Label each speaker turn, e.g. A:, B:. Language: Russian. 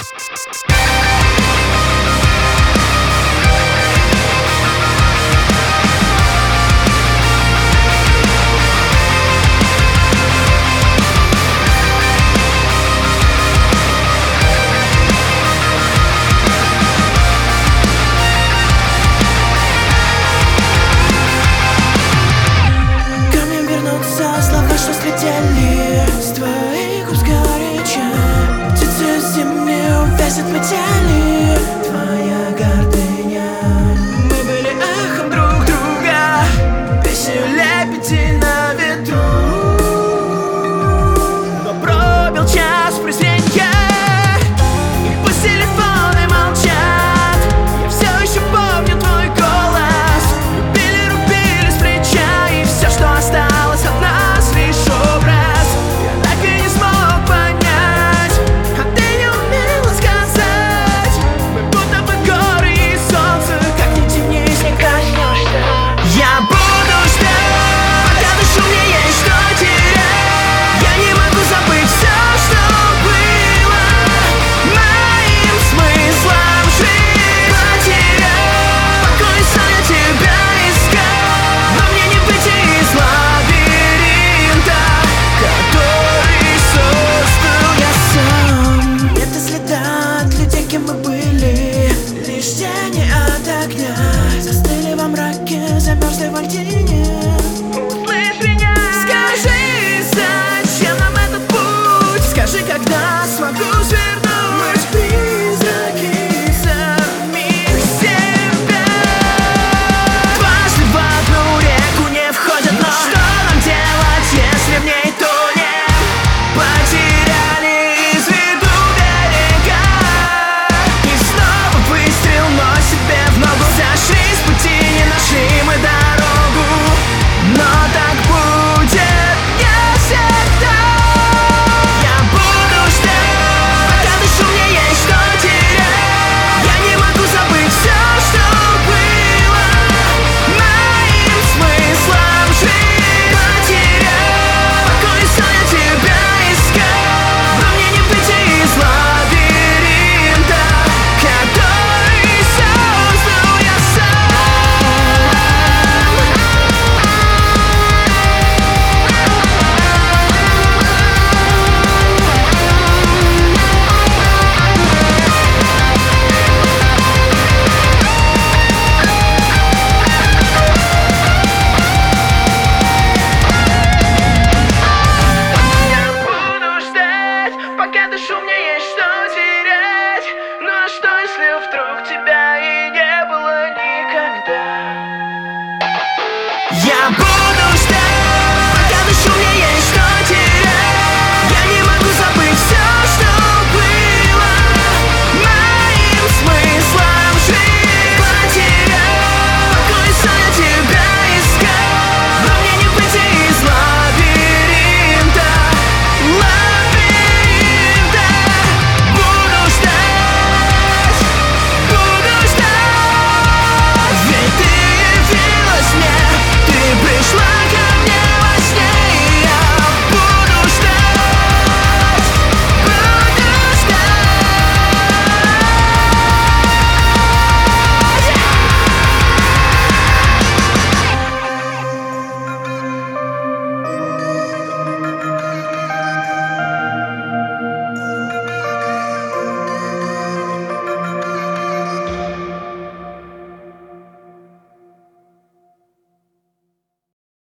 A: Слова, что слетели с твоих губ сгоряча. Птицы зимние увязят метели. Твоя гордыня. Мы были эхом друг друга, песню лепети на ветру. Но пробил час презренья, и пусть телефоны молчат, я все еще помню твой голос. Любили, рубили с плеча, и все, что осталось от нас, лишь образ. Я так и не смог понять, а ты не умела сказать. Мы будто бы горы и солнце, как ни тянись, не коснешься. Я буду ждать, пока душу мне есть что терять. Я не могу забыть все, что было моим смыслом жить. Потерял покой, сон, я тебя искал, но мне не выйти из лабиринта, который создал я сам. Нет и следа от людей, кем мы были, лишь тени от огня застыли во мраке, замерзли в льдине. Услышь меня, скажи, зачем нам этот путь? Скажи, когда смогу свернуть призраки самих себя. Дважды в одну реку не входят, но что нам делать, если в ней тонем? Потеряли из виду берега, и снова выстрел, но себе в ногу. Сошли с пути, не нашли мы дорогу, но так будет не всегда. Я буду ждать, пока душу мне есть что терять. Я не могу забыть все, что было моим смыслом жить. Потерял покой, сон, я тебя искал, но мне не выйти из лабиринта, который создал я сам. Я буду ждать, пока душу мне есть что терять.